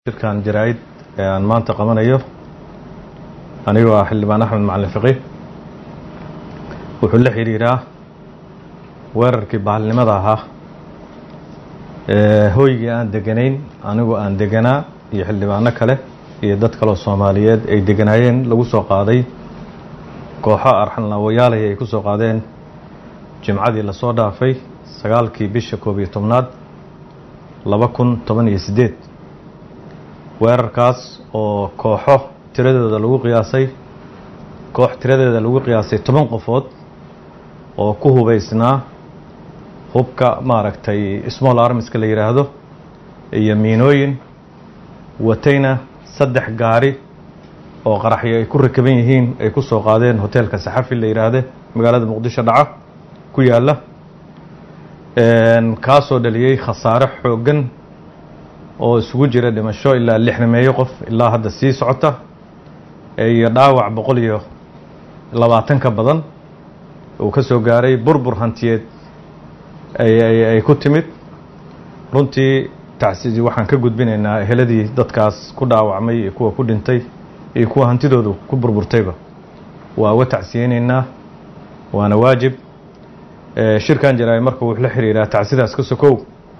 shirkan jaraa'id aan maanta qabanayo anigu waa xildhibaan Axmed Macalin Fiqi wuxuu la xiriiraa weerarkii baalnimada ahaa hooygii aan deganayn anigu aan deganaa iyo xildhibaano kale iyo dad kale oo Soomaaliyeed ay deganaayeen lagu soo qaaday kooxo arxan-laawayaal ay ku soo qaadeen jimcadii la soo dhaafay 9kii bisha 11aad 2018 weerarkaas oo kooxo tiradeeda lagu qiyaasay 10 qofood oo ku hubaysnaa hubka maaragtay small arms ka la yiraahdo iyo miinooyin watayna 3 gaari oo qaraxyo ay ku rakaban yihiin ay ku soo qaadeen hotelka Saxafi la yiraahdo magaalada Muqdisho dhaca ku yaala kaasoo dhaliyay khasaare xoogan oo isugu jira dhimasho ilaa 6 qof ilaa hadda sii socota iyo dhaawac 120 ka badan oo ka soo gaaray burbur hantiyeed ay ku timid runtii tacsiis waxaan ka gudbinaynaa eheladii dadkaas ku dhaawacmay iyo kuwa ku dhintay iyo kuwa hantidoodu ku burburtayba waa watacsiyeenaynaa waana waajib shirkan jaraa'id marka wuxuu la xiriiraa tacsiidaas ka sokow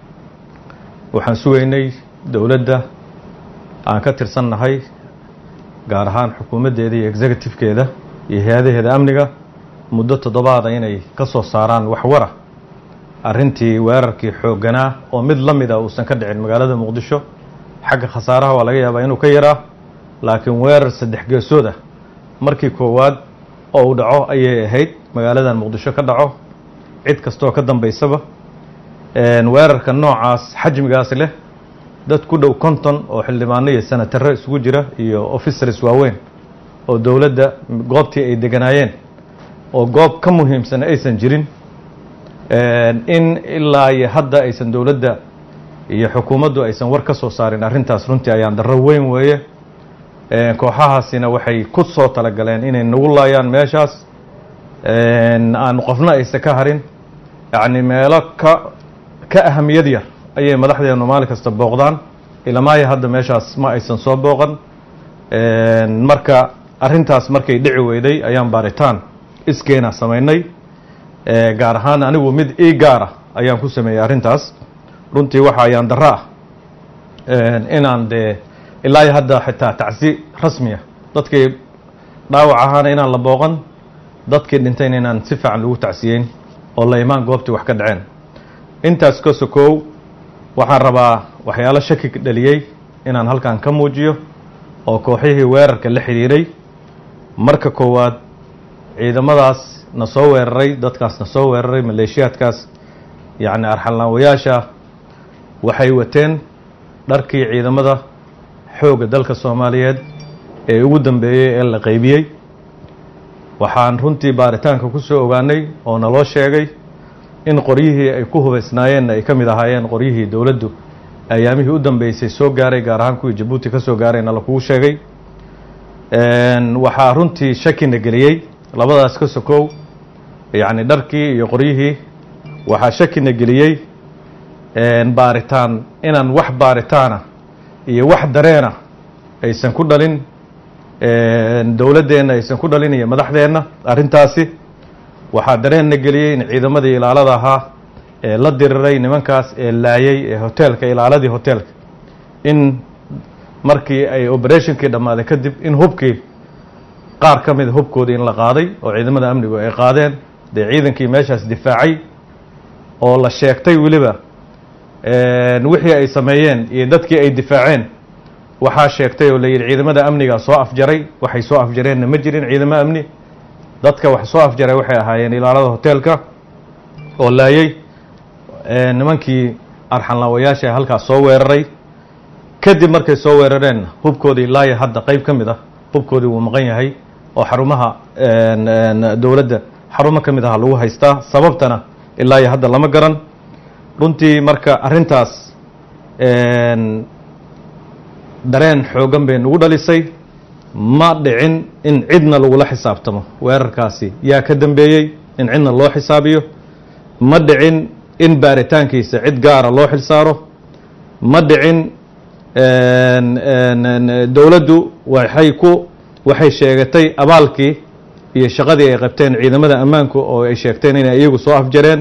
waxaan sugaynay dawladda aan ka tirsannahay gaar ahaan xukuumaddeeda iyo executive-keeda iyo hay'adaheeda amniga muddo 7 inay ka soo saaraan wax wara arrintii weerarkii xooganaa oo mid la mid ah uusan ka dhicin magaalada Muqdisho xagga khasaaraha waa laga yaabaa inuu ka yaraa laakiin weerar 3 geesood ah markii koowaad oo uu dhaco ayay ahayd magaalada Muqdisho ka dhaco cid kastoo ka dambaysaba weerarka noocaas xajmigaas leh dad ku dhow 50 oo xildhibaano iyo senatarro isugu jira iyo officers waaweyn oo dawladda goobtii ay deganaayeen oo goob ka muhiimsan aysan jirin in ilaa iyo hadda aysan dawladda iyo xukuumaddu aysan war ka soo saarin arrintaas runtii ayaan darro weyn weeye kooxahaasina waxay ku soo talagaleen inay nagu laayaan meeshaas aan qofna aysan ka harin yacni meelo ka ahamiyad yar ayay madaxdeenu maalin kasta booqdaan ilamaaya hadda meeshaas ma aysan soo booqan marka arrintaas markay dhici weyday ayaan baaritaan iskeena samaynay gaar ahaan anigu mid gaara ayaan ku sameeyay arrintaas runtii waxa ayaan darro ah inaan ilaa hadda xitaa tacsi rasmiya dadkii dhaawac ahaana inaan la booqan dadkii dhintayna inaan si fiican lagu tacsiyeyn oo la imaan goobtii wax ka dhaceen intaas ka sokow waxaan rabaa waxyaalo shaki dhaliyay inaan halkan ka muujiyo oo kooxihii weerarka la xiriiray marka koowaad ciidamadaas na soo weeraray dadkaas na soo weeraray maleeshiyaadkaas yacni arxan-laawayaasha waxay wateen dharkii ciidamada xoogga dalka Soomaaliyeed ee ugu dambeeyay ee la qaybiyay waxaan runtii baaritaanka ku soo ogaanay oo naloo sheegay in qoryihii ay ku hubaysnaayeen ay ka mid ahaayeen qoryihii dawladdu ayaamihii u dambeysay soo gaaray gaar ahaan kuwii Djibouti ka soo gaarayna la kugu sheegay waxaa runtii shakina geliyay labadaas ka sokow yacni dharkii iyo qoryihii waxaa shakina geliyay baaritaan inaan wax baaritaana iyo wax dareena aysan ku dhalin dawladdeena aysan ku dhalin iyo madaxdeena arrintaasi waxaa dareenna geliyay in ciidamadii ilaalada ahaa ee la diriray nimankaas ee laayay ee hotelka ilaaladii hotelka in markii ay operationkii dhammaaday kadib in hubkii qaar ka mid hubkoodii in la qaaday oo ciidamada amnigu ay qaadeen ciidankii meeshaas difaacay oo la sheegtay weliba wixii ay sameeyeen iyo dadkii ay difaaceen waxaa sheegtay oo la yidhi ciidamada amniga soo afjaray waxay soo afjareenna ma jirin ciidamo amni dadka wax soo afjaray waxay ahaayeen ilaalada hotelka oo laayay nimankii arxan-laawayaasha halkaas soo weeraray kadib markay soo weerareen hubkoodii ilaa hadda qayb ka mid ah hubkoodii wuu maqan yahay oo xarumaha dawladda xarumo ka mid ah lagu haystaa sababtana ilaa hadda lama garan runtii marka arrintaas dareen xoogan bay nagu dhalisay ma dhicin in cidna lagula xisaabtamo weerarkaasi yaa ka dambeeyey in cidna loo xisaabiyo ma dhicin in baaritaankiisa cid gaara loo xilsaaro ma dhicin dowladdu waxay sheegatay abaalkii iyo shaqadii ay qabteen ciidamada ammaanku oo ay sheegteen inay iyagu soo afjareen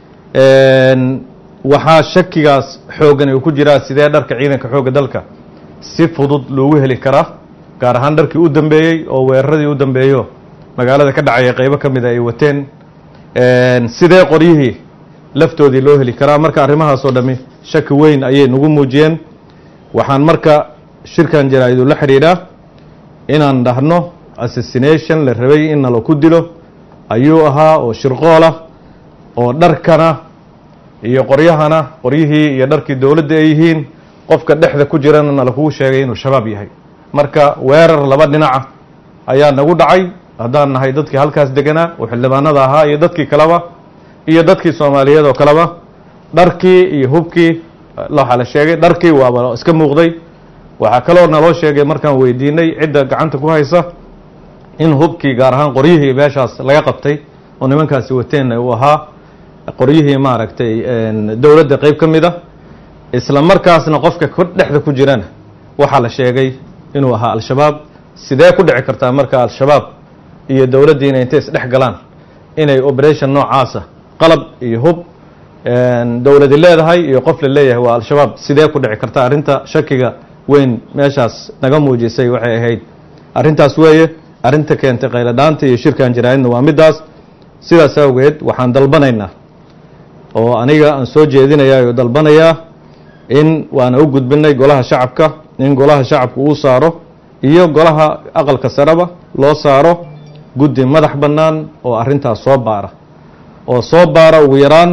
waxaa shakigaas xooggan uu ku jiraa sidee dharka ciidanka xoogga dalka si fudud loogu heli karaa gaar ahaan dharkii u dambeeyey oo weeraradii u dambeeyo magaalada ka dhacaya qaybo ka mida ay wateen sidee qoryihii laftoodii loo heli karaa marka arrimahaas oo dhammi shaki weyn ayay nagu muujiyeen waxaan marka shirkan jaraa'idu la xidhiidhaa inaan dhahno assassination la rabay in nala ku dilo ayuu ahaa oo shirqoolah oo dharkana iyo qoryihii iyo dharkii dowladda ay yihiin qofka dhexda ku jirana nala kugu sheegay inuu shabaab yahay marka weerar laba dhinaca ayaa nagu dhacay haddaan nahay dadkii halkaas deganaa oo xildhibaanada ahaa iyo dadkii kaleba iyo dadkii soomaaliyeed oo kaleba dharkii iyo hubkii waxaa la sheegay dharkii waaba iska muuqday waxaa kaloo naloo sheegay markaan weydiinay cidda gacanta ku haysa in hubkii gaar ahaan qoryihii meeshaas laga qabtay oo nimankaasi wateenna uu ahaa qoryihii maaragtay dowladda qayb ka mid a isla markaasna qofka dhexda ku jirana waxaa la sheegay inuu ahaa al-shabaab sidee ku dhici kartaa marka al-shabaab iyo dowladdiina intay isdhex galaan inay operation noocaasa qalab iyo hub dowladi leedahay iyo qof la leeyahay waa al-shabaab sidee ku dhici karta arrinta shakiga weyn meeshaas naga muujisay waxay ahayd arrintaas weeye arrinta keentay qayladhaanta iyo shirkan jaraa'idna waa middaas sidaas awgeed waxaan dalbanaynaa oo aniga aan soo jeedinayaa oo dalbanayaa in waana u gudbinay golaha shacabka in golaha shacabka uu saaro iyo golaha aqalka sareba loo saaro guddi madax bannaan oo arrintaas soo baara ugu yaraan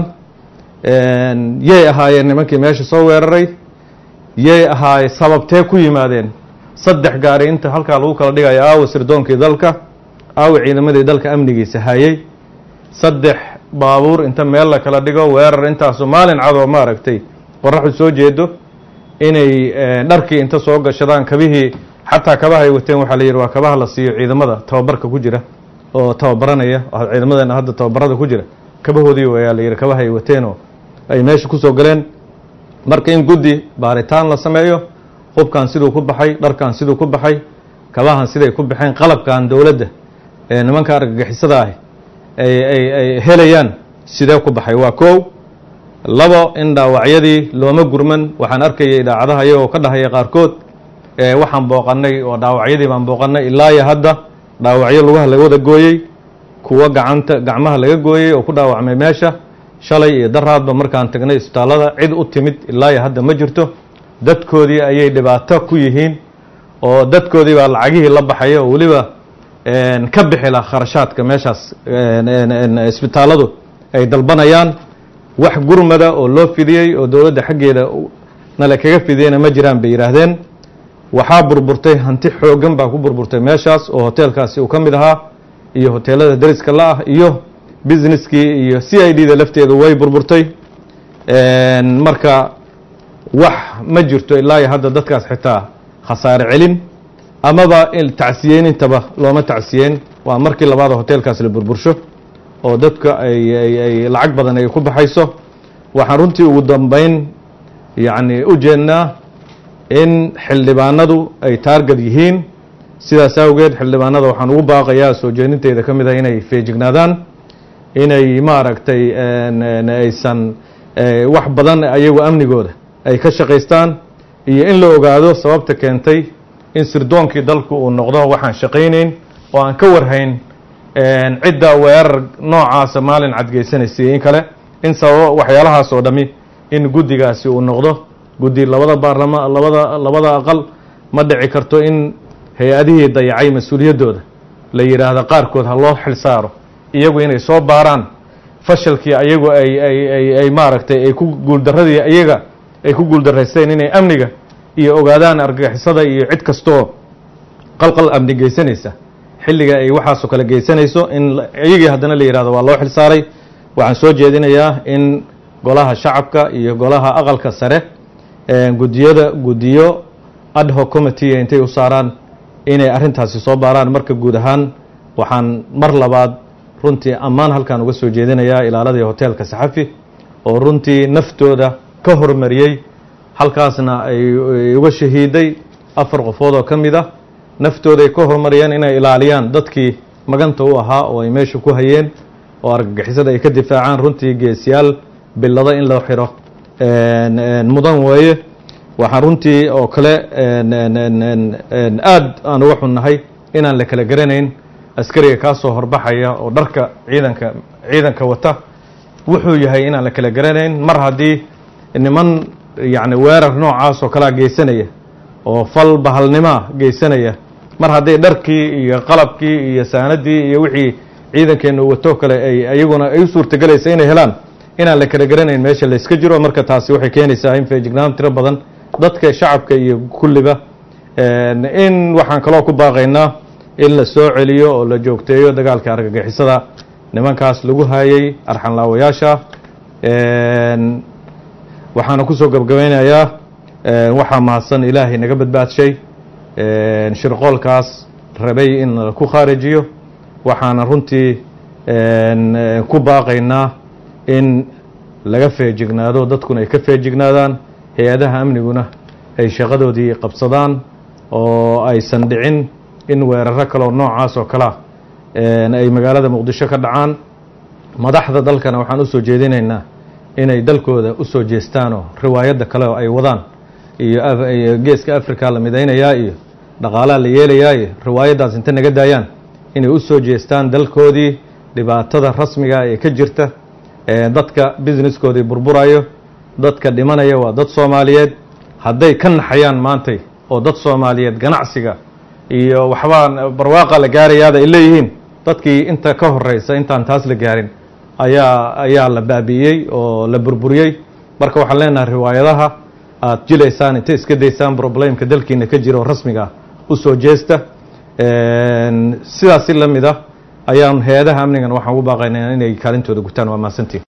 yay ahaayeen nimankii meesha soo weeraray yay ahaay sababtee ku yimaadeen 3 gaari inta halkaa lagu kala dhigayo aawa sirdoonkii dalka aawa ciidamadii dalka amnigiisa hayay 3 baabuur inta meel la kala dhigo weerar intaasu maalin cadoo maaragtay qoraxdu soo jeedo inay dharkii inta soo gashadaan kabihii xataa kabaha ay wateen waxaa la yidhi waa kabaha la siiyo ciidamada tababarka ku jira oo tababaranaya ciidamadeena hadda tababarada ku jira kabahoodii ayaa la yidhi kabaha ay wateen oo ay meesha kusoo galeen marka in guddi baaritaan la sameeyo hubkan siduu ku baxay dharkan siduu ku baxay kabahan siday ku baxeen qalabkan dowladda nimanka argagixisada ah ay helayaan sidee ku baxay waa koow labo in dhaawacyadii looma gurman waxaan arkayay idaacadaha iyagoo ka dhahaya qaarkood waxaan booqannay oo dhaawacyadii baan booqannay ilaa iyo hadda dhaawacyo lugaha laga wada gooyey kuwa gacmaha laga gooyey oo ku dhaawacmay meesha shalay iyo daraadba markaan tagnay isbitaallada cid u timid ilaa iyo hadda ma jirto dadkoodii ayay dhibaato ku yihiin oo dadkoodii baa lacagihii la baxaya oo weliba ka bixila kharashaadka meeshaas isbitaalladu ay dalbanayaan wax gurmada oo loo fidiyey oo dowladda xaggeeda nala kaga fidiyeyna ma jiraan bay yidhaahdeen waxaa burburtay hanti xooggan baa ku burburtay meeshaas oo hoteelkaasi uu ka mid ahaa iyo hoteelada dariska la ah iyo businesskii iyo c I d da lafteedu way burburtay marka wax ma jirto ilaa iyo hadda dadkaas xitaa khasaare celin amaba tacsiyeenintaba looma tacsiyeen waa markii labaad hoteelkaas la burbursho oo dadka ay lacag badan ay ku baxayso waxaan runtii ugu dambayn yacni u jeednaa in xildhibaanadu ay taargad yihiin sidaas awgeed xildhibaanada waxaan ugu baaqayaa soo jeedinteyda ka mid ah inay feejignaadaan inay maaragtay aysan wax badan ayagu amnigooda ay ka shaqaystaan iyo in la ogaado sababta keentay in sirdoonkii dalku uu noqdo waxaan shaqaynayn oo aan ka warhayn cidda weerar noocaasa maalin cadgeysanaysiiyo in kale in sababo waxyaalahaas oo dhammi in guddigaasi uu noqdo guddi labada aqal ma dhici karto in hay-adihii dayacay mas-uuliyaddooda la yidhaahdo qaarkood ha loo xil saaro iyagu inay soo baaraan fashalkii ayagu ay maaragtay ay ku guuldaradii iyaga ay ku guuldaraysteen inay amniga iyo ogaadaan argagixisada iyo cid kastoo qalqal amni geysanaysa xilliga ay waxaasoo kale geysanayso in iyagii haddana la yidhahdo waa loo xil saaray waxaan soo jeedinayaa in golaha shacabka iyo golaha aqalka sare guddiyo ad hoc committee intay u saaraan inay arrintaasi soo baaraan marka guud ahaan waxaan mar labaad runtii ammaan halkan uga soo jeedinayaa ilaaladii hoteelka saxafi oo runtii naftooda ka hormariyey halkaasna ay uga shahiiday 4 qofood oo ka mid ah naftooda ay ka hormariyeen inay ilaaliyaan dadkii maganta u ahaa oo ay meesha ku hayeen oo argagixisada ay ka difaacaan runtii geesiyaal bilada in loo xiro mudan weeye waxaan runtii oo kale aad aan uga xunnahay inaan la kala garanayn askariga ka soo horbaxaya oo dharka ciidanka wata wuxuu yahay inaan la kala garanayn mar haddii niman yani weerar noocaas oo kala geysanaya oo fal bahalnimo geysanaya mar haddii dharkii iyo qalabkii iyo saanadii iyo wixii ciidankeenu wato kale ayaguna ay u suurtagelaysa inay helaan inaan la kala garanayn meesha la iska jiro marka taasi waxay keenaysaa in feejignaan tiro badan dadka shacabka iyo kulliba in waxaan kaloo ku baaqaynaa in la soo celiyo oo la joogteeyo dagaalka argagixisada nimankaas lagu hayay arxan laawayaasha waxaana ku soo gabagabeynayaa waxaa mahadsan ilaahay naga badbaadshay shirqoolkaas rabay in ku khaarijiyo waxaana runtii ku baaqaynaa in laga feejignaado dadkuna ay ka feejignaadaan hay-adaha amniguna ay shaqadoodii qabsadaan oo aysan dhicin in weeraro kaloo noocaas oo kalea ay magaalada muqdisho ka dhacaan madaxda dalkana waxaan usoo jeedinaynaa inay dalkooda usoo jeestaan oo riwaayadda kale oo ay wadaan iyo geeska africa la midaynayaa iyo dhaqaalaha la yeelayaa iyo riwaayaddaas inta naga daayaan inay usoo jeestaan dalkoodii dhibaatada rasmiga ee ka jirta dadka businesskoodii burburayo dadka dhimanaya waa dad Soomaaliyeed hadday ka naxayaan maantay oo dad Soomaaliyeed ganacsiga iyo waxbaan barwaaqa la gaarayaada ay leeyihiin dadkii inta ka horeysa intaan taas la gaarin ayaa la baabi'iyey oo la burburiyey marka waxaan leenahay riwaayadaha aad jilaysaan inta iska daysaan problemka dalkiina ka jiro rasmiga u soo jeesta sidaas la mid ah ayaan hay-adaha amnigan waxaan ugu baaqaynaa inay kaalintooda gutaan waa mahadsantiin